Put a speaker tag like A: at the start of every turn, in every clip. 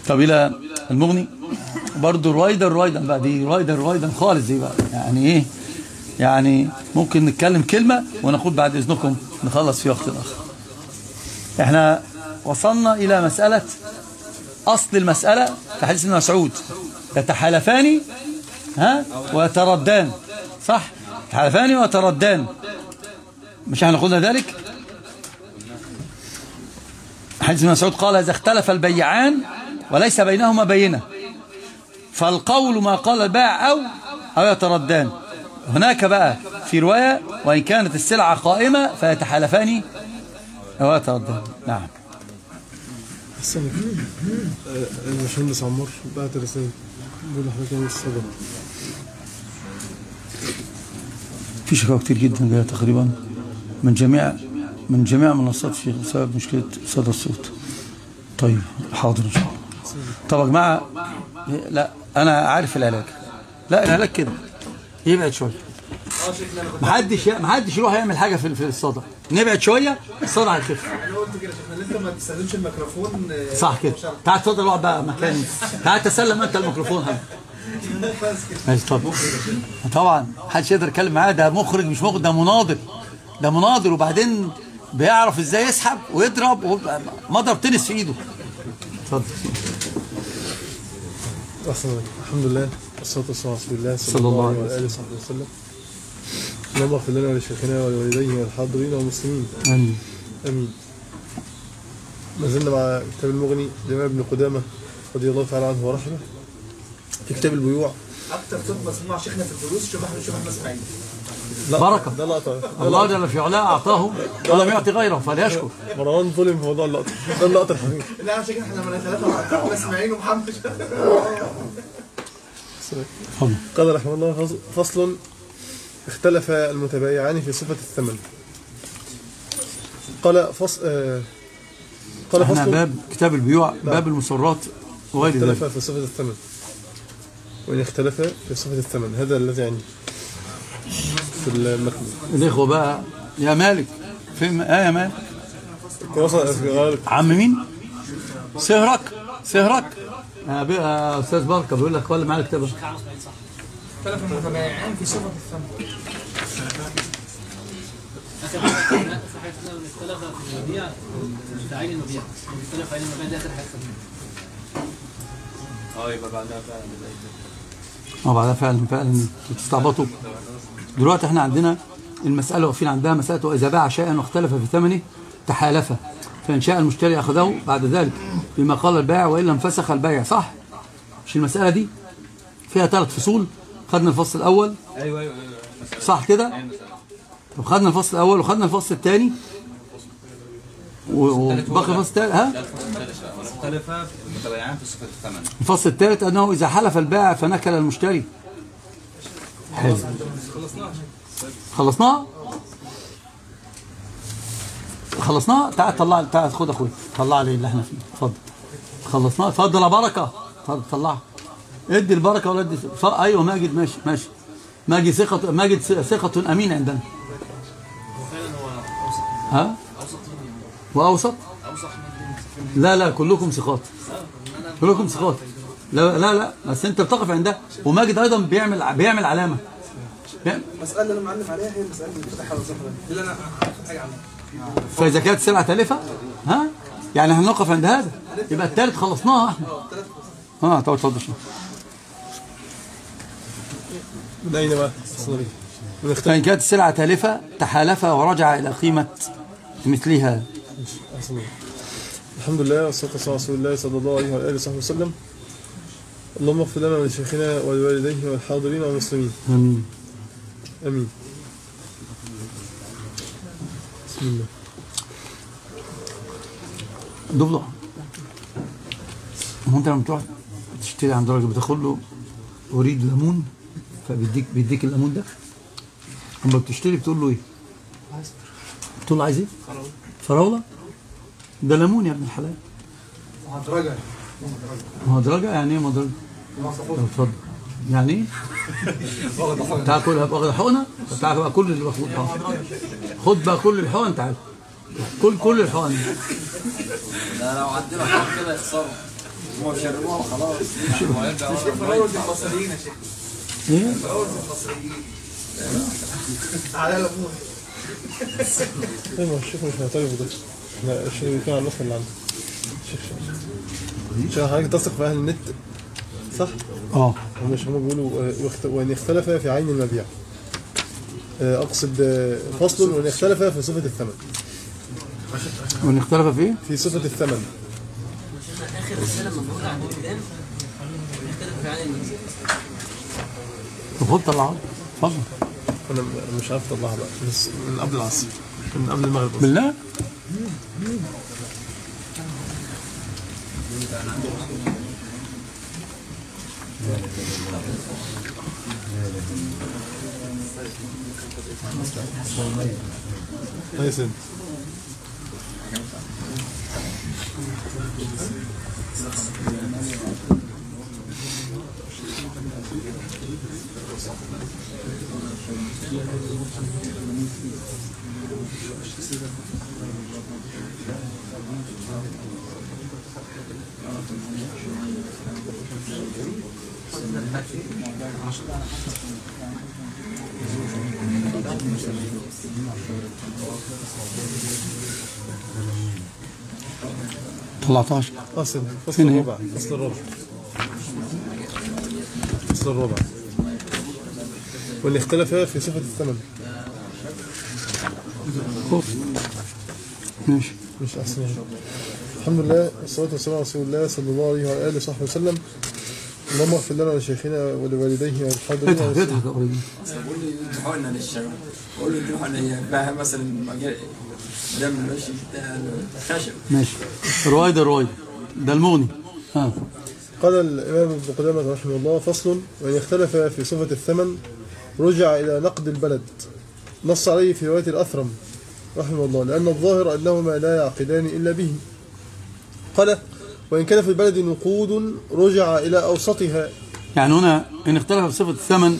A: طب إلى المغني برضو رويدا بقى، دي رويدا خالص دي بقى، يعني إيه يعني ممكن نتكلم كلمة ونقول بعد إذنكم نخلص في وقت آخر. احنا وصلنا إلى مسألة أصل المسألة في حديث ابن مسعود، يتحالفان ويتردان، صح؟ يتحالفان ويتردان، مش احنا قلنا ذلك؟ حديث ابن مسعود قال إذا اختلف البيعان وليس بينهما بينة فالقول ما قال البائع أو يتردان. هناك بقى في رواية وإن كانت السلعة قائمة فيتحالفان أو يتردان. نعم.
B: الباشمهندس عمار بعت رسالة بيقول لحضرتك ايه الصدى؟
A: في شكاوى كتير جدا جايه تقريبا من جميع منصات في بسبب مشكله صدى الصوت. طيب حاضر ان شاء الله. طب يا جماعه، لا انا عارف العلاج، لا العلاج كده يبعد شويه، محدش يروح يعمل حاجه في الصدى، نبعد شويه الصدى هيخف.
C: انا قلت كده احنا لسه ما تستخدمش الميكروفون.
A: صح كده، تعال اتفضل اقعد بقى مكاني، تعال تسلم انت الميكروفون. ماشي طبعا محدش يقدر يتكلم معاه، ده مخرج مش مخرج، ده مناظر وبعدين بيعرف ازاي يسحب ويضرب مضرب تنس في ايده. اتفضل.
B: الحمد لله والصلاه والسلام على رسول الله صلى الله عليه واله وصحبه وسلم. اللهم اغفر لنا ولشيخنا ولوالديه والحاضرين والمسلمين.
A: امين
B: امين. ما زلنا مع كتاب المغني للامام ابن قدامه رضي الله تعالى عنه ورحمه في كتاب البيوع.
C: اكتر صوت مسموع شيخنا في الفلوس شوف احمد اسماعيل.
A: بركه
B: ده لقطه
A: الله جل في علاه اعطاه ولم يعطي غيره فليشكر.
B: مروان ظلم في موضوع اللقطه، ده اللقطه الحقيقيه.
C: لا يا شيخ احنا من ثلاثه احمد اسماعيل ومحمد.
B: قال رحمه الله فصل اختلف المتبايعان في صفه الثمن. قال
A: احنا باب كتاب البيوع باب المسرات وغير ذلك.
B: اختلف في صفه الثمن، وإن اختلف في صفة الثمن، هذا الذي يعني في المتن.
A: الإخوة بقى يا مالك فين يا مالك؟ عم مين؟ سهرك يا أستاذ بركة بيقول لك ولا معاك كتابه.
C: اختلف المتبايعان في صفة الثمن.
D: اختلف في المبيع تعيين المبيع، اختلف على المبيع ده ترحل يبقى بعدها
A: فعلا تستعبطوا. دلوقتي احنا عندنا المسألة واقفين عندها مسألة وإذا باع شيئا واختلف في ثمنه تحالف، فإن شاء المشتري أخذه بعد ذلك بما قال البائع وإلا انفسخ البيع. صح؟ مش المسألة دي فيها 3 فصول؟ خدنا الفصل الأول.
E: ايوه
A: صح كده؟ طب خدنا الفصل الأول وخدنا الفصل الثاني وبقي الفصل الثالث.
E: مختلف المتبايعان في صفة الثمن.
A: الفصل الثالث أنه إذا حلف البائع فنكل المشتري. حلو. خلصناه. تعال خد أخوي طلع لي اللي احنا فيه. اتفضل. خلصناه. اتفضل يا بركة. اتفضل طلعها. ادي البركة ولا ادي ايوه ماجد ماشي. ماجد ثقة أمين عندنا. ها؟ وأوسط؟ لا كلكم ثقات. لا بس انت بتقف عندها. وماجد ايضا بيعمل علامه.
C: المساله اللي انا معلم عليها هي المساله اللي فتحها وزحمه اللي انا عارف حاجه عنها.
A: فاذا كانت سلعه تالفه يعني هنقف عند هذا يبقى الثالث خلصناها احنا. طب اتفضل.
B: من اين بقى؟
A: فان كانت السلعه تالفه تحالف ورجع الى قيمه مثلها.
B: الحمد لله والصلاة والسلام على رسول الله صلى الله عليه وآله وصحبه وسلم. اللهم اغفر لنا ولشيخنا ولوالديه والحاضرين والمسلمين. آمين. بسم الله.
A: ضفدع. هو انت لما تروح تشتري عند راجل بتاخد له اريد ليمون فبيديك الليمون ده. اما بتشتري بتقول له ايه؟ بتقول له عايز ايه؟ فراوله. ده ليمون يا ابن الحلال. مهدرجة يعني ايه مهدرجة؟ اتفضل. يعني ايه؟ تاكلها باخد حقنه؟ تعال بقى كل اللي باخد حقنه. خد بقى كل الحقن تعال. كل الحقن.
E: لا لو عندنا حق كده يخسروا.
C: هو شربوها وخلاص.
E: ويرجع
C: المصريين يا شيخ.
A: ايه
C: المصريين على الأمور.
B: ايوه الشيخ مش معترف بده. احنا الشيخ بيتكلم عن النسخه اللي عنده. الشيخ حضرتك تثق في اهل النت صح؟ هم بيقولوا وان اختلف في عين المبيع. اقصد فصل وان اختلف في صفه الثمن.
A: وان اختلف في ايه؟
B: في صفه الثمن.
D: اخر رساله من موقع القدام اختلف في عين المبيع.
A: طب خد طلعها اتفضل.
B: انا مش عارف اطلعها بقى بس من قبل العصر من قبل المغرب أصلاً.
A: بالله
B: يا سيدي
A: طلعتهاش.
B: فصل
A: فين هي؟
B: الربع فصل الربع وان اختلف في صفه الثمن.
A: ماشي
B: مش احسن الحمد لله والصلاه والسلام على رسول الله صلى الله عليه وعلى اله وصحبه وسلم. اللهم اغفر لنا ولشيخنا ولوالديه والحاضرين.
A: اضحك يا قريب.
C: بقول لي يدفعونا للشباب. بقول لي يدفعونا يبقى مثلا دم الوش بتاع الخشب.
A: ماشي رويدة ده المغني.
B: قال الامام ابن قدامه رحمه الله فصل وان اختلف في صفه الثمن رجع الى نقد البلد. نص عليه في روايه الاثرم رحمه الله لان الظاهر انهما لا يعقدان الا به. قال وان كان في البلد نقود رجع الى اوسطها.
A: يعني هنا ان اختلف في صفة الثمن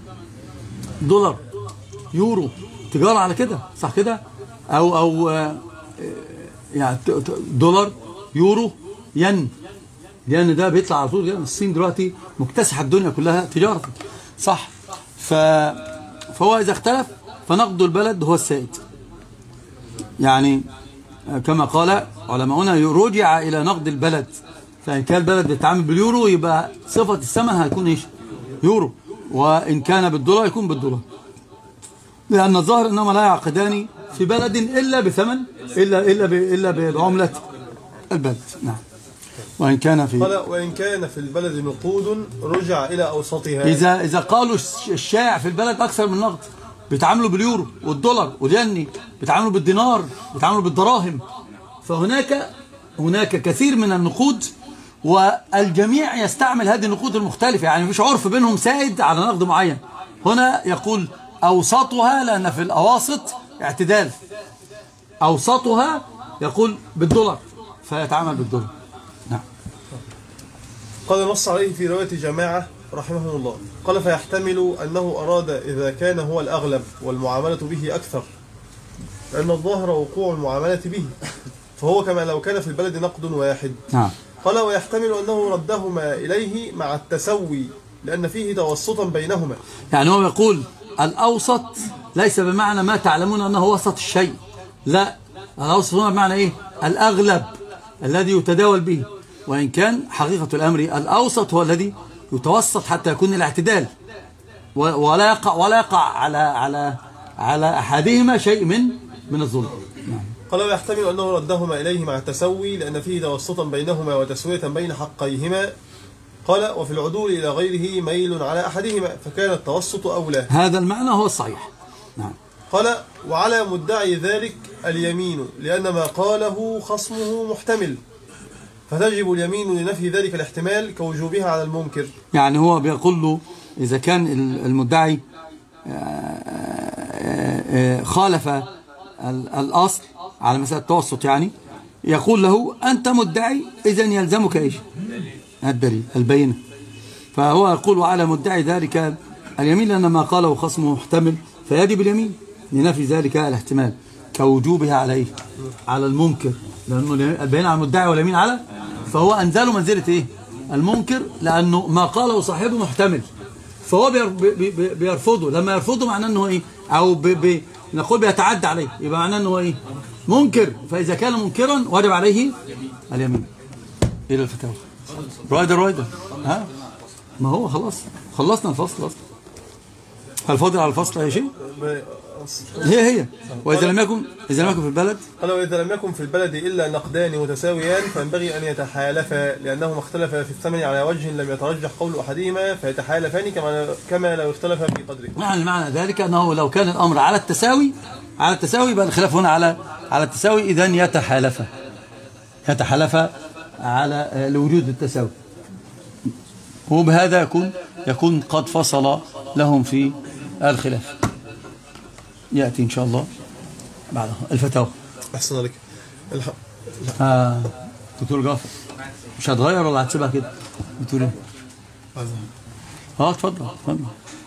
A: دولار يورو تجارة على كده صح كده او يعني دولار يورو ين ده بيطلع على طول. الصين دلوقتي مكتسحة الدنيا كلها تجارة صح. فهو اذا اختلف فنقد البلد هو السائد. يعني كما قال علماؤنا رجع الى نقد البلد. فإن كان البلد بيتعامل باليورو يبقى صفة الثمن هيكون ايش؟ يورو. وإن كان بالدولار يكون بالدولار. لأن الظاهر أنهما لا يعقدان في بلد إلا بثمن إلا بعملة البلد. نعم. وإن كان
B: في البلد نقود رجع إلى أوسطها.
A: إذا قالوا الشائع في البلد أكثر من نقد بيتعاملوا باليورو والدولار واليني بيتعاملوا بالدينار بيتعاملوا بالدراهم. فهناك كثير من النقود والجميع يستعمل هذه النقود المختلفة. يعني مفيش عرف بينهم سائد على نقد معين. هنا يقول أوسطها لأن في الأواسط اعتدال. أوسطها يقول بالدولار فيتعامل بالدولار. نعم.
B: قال نص عليه في رواية جماعة رحمه الله. قال فيحتمل أنه أراد إذا كان هو الأغلب والمعاملة به أكثر لأن الظاهر وقوع المعاملة به فهو كما لو كان في البلد نقد واحد.
A: نعم.
B: قال ويحتمل أنه ردهما إليه مع التسوي لأن فيه توسطا بينهما.
A: يعني هو يقول الأوسط ليس بمعنى ما تعلمون أنه وسط الشيء. لا الأوسط هو بمعنى إيه؟ الأغلب الذي يتداول به. وإن كان حقيقة الأمر الأوسط هو الذي يتوسط حتى يكون الاعتدال ولا يقع على أحدهما شيء من الظلم. نعم.
B: قال ويحتمل أنه ردهما إليه مع التسوي لأن فيه توسطا بينهما وتسوية بين حقيهما. قال وفي العدول إلى غيره ميل على أحدهما فكان التوسط أولى.
A: هذا المعنى هو الصحيح. نعم.
B: قال وعلى مدعي ذلك اليمين لأن ما قاله خصمه محتمل فتجب اليمين لنفي ذلك الاحتمال كوجوبها على المنكر.
A: يعني هو بيقول له إذا كان المدعي خالف الأصل على مسألة التوسط يعني يقول له أنت مدعي إذن يلزمك إيش؟ الدليل البينة. فهو يقول وعلى مدعي ذلك اليمين لأن ما قاله خصمه محتمل فيجب اليمين لنفي ذلك الاحتمال كوجوبها عليه على المنكر لأنه البينة على المدعي واليمين على فهو أنزله منزلة إيه؟ المنكر، لأنه ما قاله صاحبه محتمل، فهو بيرفضه. لما يرفضه معناه أنه إيه؟ أو نقول بيتعدى عليه، يبقى معناه أنه إيه؟ منكر. فإذا كان منكرا وجب عليه اليمين. إلى الفتاوى رويدا ها؟ ما هو خلاص خلصنا الفصل أصلا. هل فاضل على الفصل أي شيء؟ هي وإذا لم يكن في البلد،
B: قال وإذا لم يكن في البلد إلا نقدان متساويان فينبغي أن يتحالفا، لأنهما اختلفا في الثمن على وجه لم يترجح قول أحدهما فيتحالفان كما لو اختلفا في قدره.
A: يعني معنى ذلك أنه لو كان الأمر على التساوي يبقى الخلاف هنا على التساوي، إذن يتحالفا على لوجود التساوي، وبهذا يكون قد فصل لهم في الخلاف. يأتي إن شاء الله بعد الفتاوى.
B: أحسن عليك.
A: دكتور جعفر مش هتغير ولا هتسيبها كده؟ بتقول ايه؟ اتفضل.